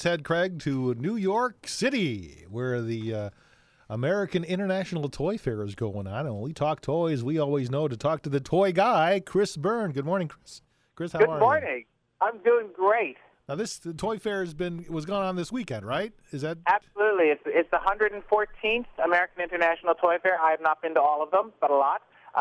Let's head, Craig, to New York City, where the American International Toy Fair is going on. And when we talk toys, we always know to talk to the toy guy, Chris Byrne. Good morning, Chris. Chris, how are you? Good morning. I'm doing great. Now, the toy fair was going on this weekend, right? Is that absolutely? It's the 114th American International Toy Fair. I have not been to all of them, but a lot.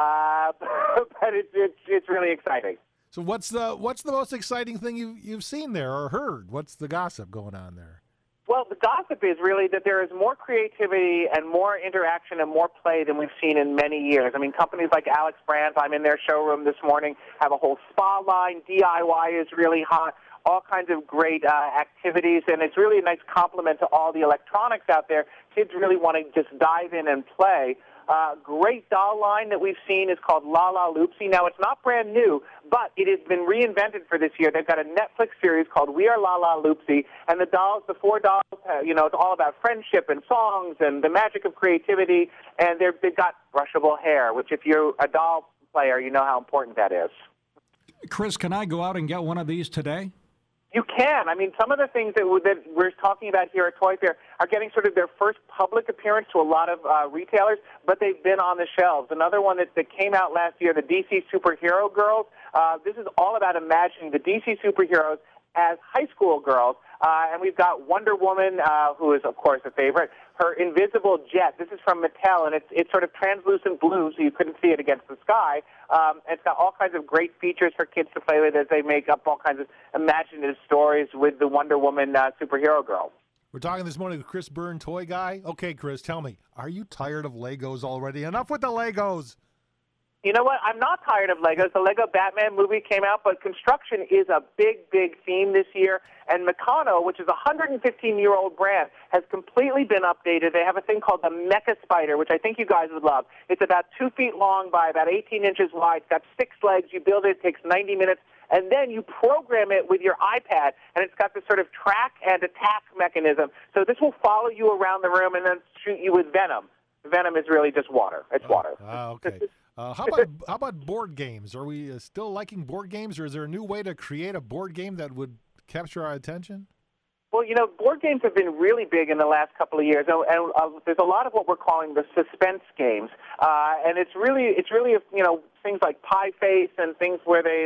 But it's really exciting. So what's the most exciting thing you've seen there or heard? What's the gossip going on there? Well, the gossip is really that there is more creativity and more interaction and more play than we've seen in many years. I mean, companies like Alex Brands, I'm in their showroom this morning, have a whole spa line. DIY is really hot. All kinds of great activities, and it's really a nice compliment to all the electronics out there. Kids really want to just dive in and play. Great doll line that we've seen is called La La Loopsy. Now, it's not brand new, but it has been reinvented for this year. They've got a Netflix series called We Are La La Loopsy, and the four dolls, it's all about friendship and songs and the magic of creativity, and they've got brushable hair, which if you're a doll player, you know how important that is. Chris, can I go out and get one of these today? You can. I mean, some of the things that we're talking about here at Toy Fair are getting sort of their first public appearance to a lot of retailers, but they've been on the shelves. Another one that came out last year, the DC Superhero Girls. This is all about imagining the DC superheroes as high school girls. And we've got Wonder Woman, who is, of course, a favorite. Her invisible jet. This is from Mattel, and it's sort of translucent blue, so you couldn't see it against the sky. It's got all kinds of great features for kids to play with as they make up all kinds of imaginative stories with the Wonder Woman superhero girl. We're talking this morning with Chris Byrne, toy guy. Okay, Chris, tell me, are you tired of Legos already? Enough with the Legos. You know what? I'm not tired of Legos. The Lego Batman movie came out, but construction is a big, big theme this year. And Meccano, which is a 115-year-old brand, has completely been updated. They have a thing called the Mecha Spider, which I think you guys would love. It's about 2 feet long by about 18 inches wide. It's got 6 legs. You build it. It takes 90 minutes. And then you program it with your iPad, and it's got this sort of track and attack mechanism. So this will follow you around the room and then shoot you with venom. Venom is really just water. It's water. Okay. How about board games? Are we still liking board games, or is there a new way to create a board game that would capture our attention? Well, board games have been really big in the last couple of years, and there's a lot of what we're calling the suspense games, and it's really things like Pie Face and things where they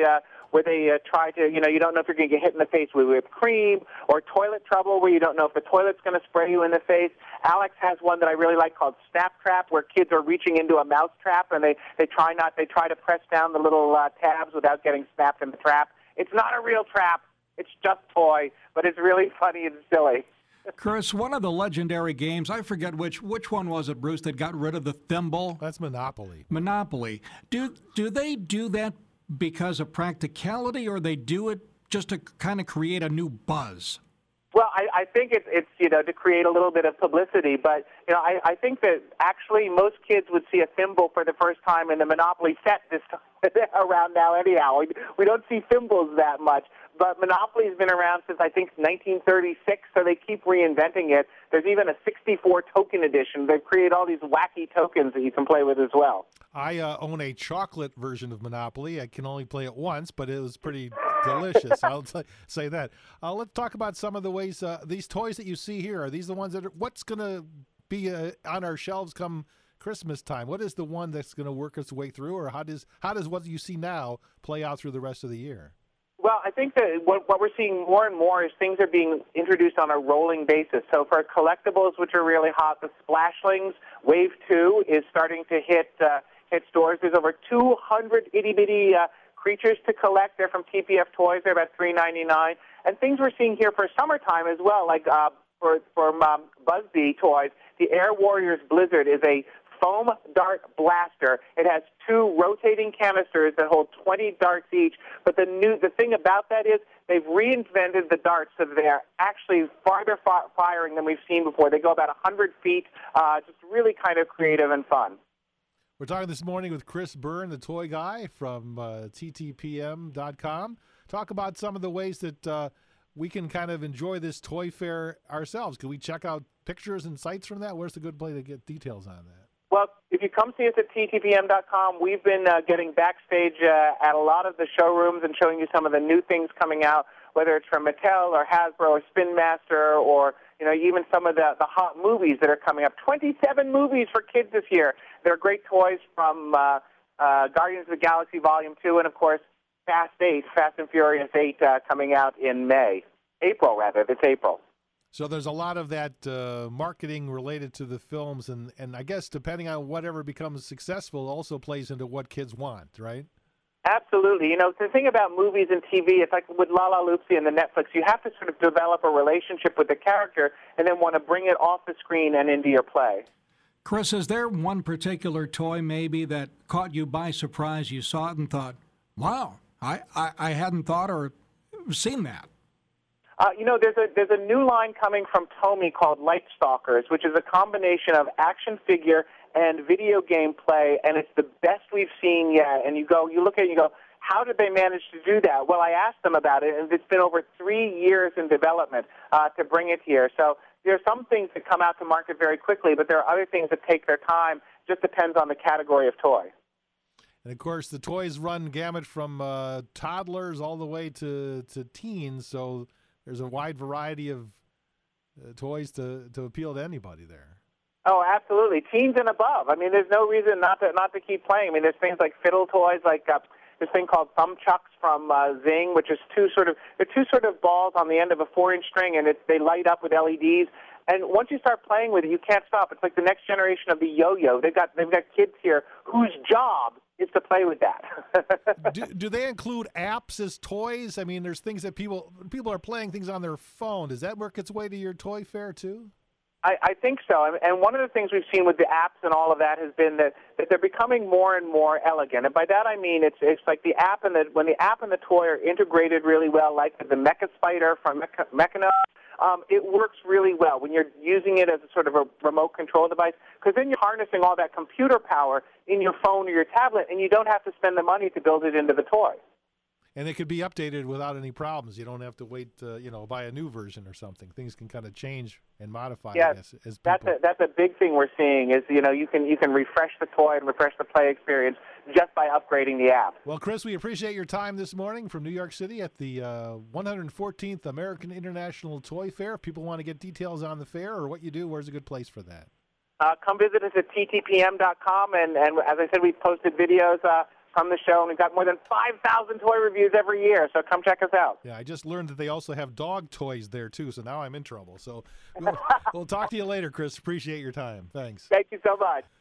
try to, you don't know if you're going to get hit in the face with whipped cream, or Toilet Trouble, where you don't know if the toilet's going to spray you in the face. Alex has one that I really like called Snap Trap, where kids are reaching into a mouse trap, and they try to press down the little tabs without getting snapped in the trap. It's not a real trap. It's just toy, but it's really funny and silly. Chris, one of the legendary games, I forget which one was it, Bruce, that got rid of the thimble? That's Monopoly. Monopoly. Do they do that because of practicality, or they do it just to kind of create a new buzz? Well, I think it's to create a little bit of publicity, but I think that actually most kids would see a thimble for the first time in the Monopoly set this around now anyhow. We don't see thimbles that much, but Monopoly's been around since I think 1936, so they keep reinventing it. There's even a 64 token edition. They've created all these wacky tokens that you can play with as well. I own a chocolate version of Monopoly. I can only play it once, but it was pretty delicious. I'll say that. Let's talk about some of the ways these toys that you see here. Are these the ones what's going to be on our shelves come Christmas time? What is the one that's going to work its way through, or how does what you see now play out through the rest of the year? Well, I think that what we're seeing more and more is things are being introduced on a rolling basis. So for collectibles, which are really hot, the Splashlings Wave 2 is starting to hit stores. There's over 200 itty-bitty creatures to collect. They're from TPF Toys. They're about $3.99. And things we're seeing here for summertime as well, like for Buzzbee Toys, the Air Warriors Blizzard is a foam dart blaster. It has 2 rotating canisters that hold 20 darts each. But the thing about that is they've reinvented the darts so they're actually farther firing than we've seen before. They go about 100 feet, just really kind of creative and fun. We're talking this morning with Chris Byrne, the toy guy from TTPM.com. Talk about some of the ways that we can kind of enjoy this toy fair ourselves. Can we check out pictures and sites from that? Where's the good place to get details on that? Well, if you come see us at TTPM.com, we've been getting backstage at a lot of the showrooms and showing you some of the new things coming out. whether it's from Mattel or Hasbro or Spin Master or even some of the hot movies that are coming up. 27 movies for kids this year. There are great toys from Guardians of the Galaxy Volume 2 and, of course, Fast and Furious 8 coming out in April. It's April. So there's a lot of that marketing related to the films, and I guess depending on whatever becomes successful also plays into what kids want, right? Absolutely. The thing about movies and TV, it's like with La La Loopsy and the Netflix, you have to sort of develop a relationship with the character and then want to bring it off the screen and into your play. Chris, is there one particular toy maybe that caught you by surprise? You saw it and thought, wow, I hadn't thought or seen that. There's a new line coming from Tomy called Light Stalkers, which is a combination of action figure and video game play, and it's the best we've seen yet. And you look at it and you go, how did they manage to do that? Well, I asked them about it, and it's been over 3 years in development to bring it here. So there are some things that come out to market very quickly, but there are other things that take their time. Just depends on the category of toy. And, of course, the toys run gamut from toddlers all the way to teens, so there's a wide variety of toys to appeal to anybody there. Oh, absolutely. Teens and above. I mean, there's no reason not to keep playing. I mean, there's things like fiddle toys, like this thing called Thumb Chucks from Zing, which is two sort of balls on the end of a 4-inch string, and they light up with LEDs. And once you start playing with it, you can't stop. It's like the next generation of the yo-yo. They've got kids here whose job is to play with that. do they include apps as toys? I mean, there's things that people are playing things on their phone. Does that work its way to your toy fair too? I think so. And one of the things we've seen with the apps and all of that has been that they're becoming more and more elegant. And by that I mean it's like the app when the app and the toy are integrated really well, like the Mecha Spider from Mechanos. It works really well when you're using it as a sort of a remote control device, because then you're harnessing all that computer power in your phone or your tablet, and you don't have to spend the money to build it into the toy. And it could be updated without any problems. You don't have to wait, buy a new version or something. Things can kind of change and modify. Yes, as people. That's a big thing we're seeing is, you can refresh the toy and refresh the play experience just by upgrading the app. Well, Chris, we appreciate your time this morning from New York City at the 114th American International Toy Fair. If people want to get details on the fair or what you do, where's a good place for that? Come visit us at ttpm.com, and as I said, we've posted videos from the show, and we've got more than 5,000 toy reviews every year, so come check us out. Yeah, I just learned that they also have dog toys there, too, so now I'm in trouble. So we'll talk to you later, Chris. Appreciate your time. Thanks. Thank you so much.